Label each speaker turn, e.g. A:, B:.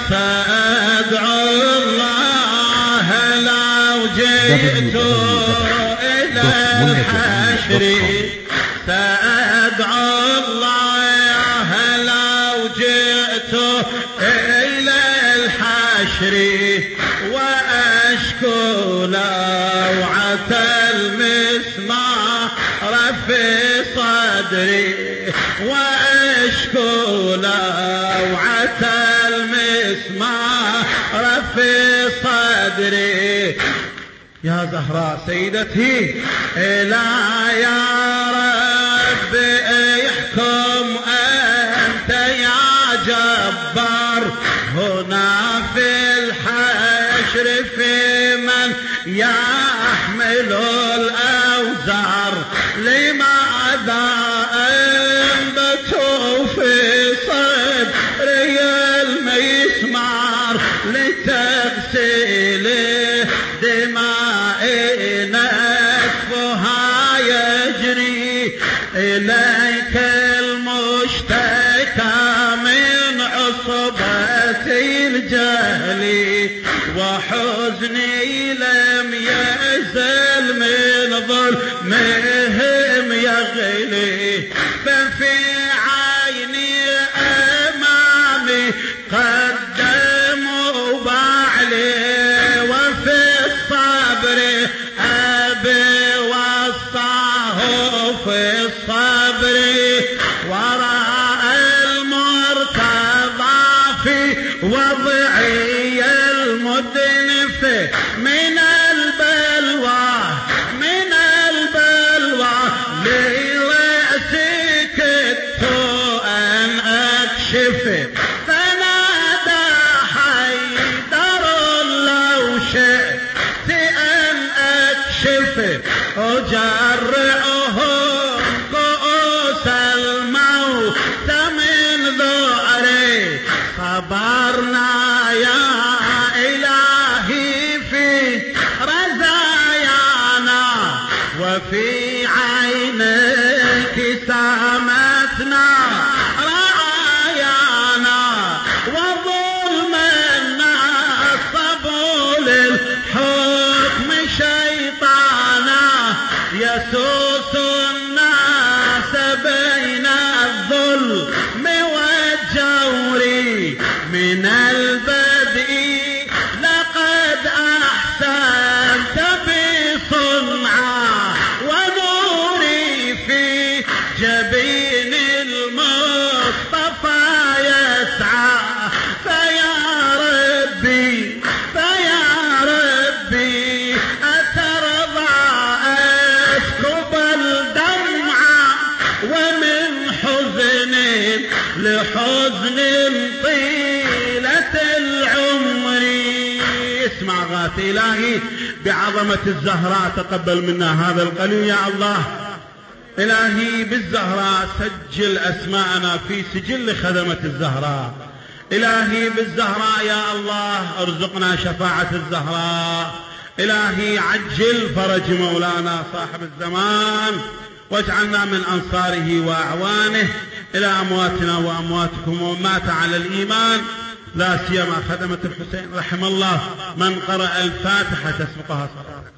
A: سأدعو الله لو جئت إلى الحشر سأدعو الله لو جئت إلى الحشر وأشكو لوعة المسمار في صدري وأشكو لوعة المسمار في صدري يا زهراء سيدتي لا يا رب احكم أنت يا جبار هنا في الحشر في من يحمل الأوزار لماذا أنبتوا في صدري المسمار لتغسل دمائي نتفها يجري إليك المشتكى من عصبة الجهل وحزني لم يزل من ظلمهم يغلي ففي عيني أمامي قدموا بعلي وفي الصبر أبي وصاه في الصبر وراء المرتضى في وضعي المدنف من البلوى لرأسي كدت أن أكشف فنادى حيدر لو شئت أن أكشف أجرعهم كؤوس الموت من ذعري صبرنا يا إلهي في رزايانا وفي عينيك سامتنا رعايانا وظلما نصبوا للحكم شيطانا يسوس الناس بين الظلم والجور من البدء لقد أحسنت بصنعا ونوري في جبين المصطفى يسعى فيا ربي أترضى أسكب الدمع ومن حزن لحزن طيلة العمر اسمع غاث إلهي بعظمة الزهراء تقبل منا هذا القليل يا الله إلهي بالزهراء سجل أسماءنا في سجل خدمة الزهراء إلهي بالزهراء يا الله ارزقنا شفاعة الزهراء إلهي عجل فرج مولانا صاحب الزمان واجعلنا من أنصاره وأعوانه إلى أمواتنا وأمواتكم ومات على الإيمان لا سيما خدمة الحسين رحم الله من قرأ الفاتحة تسبقها صلاة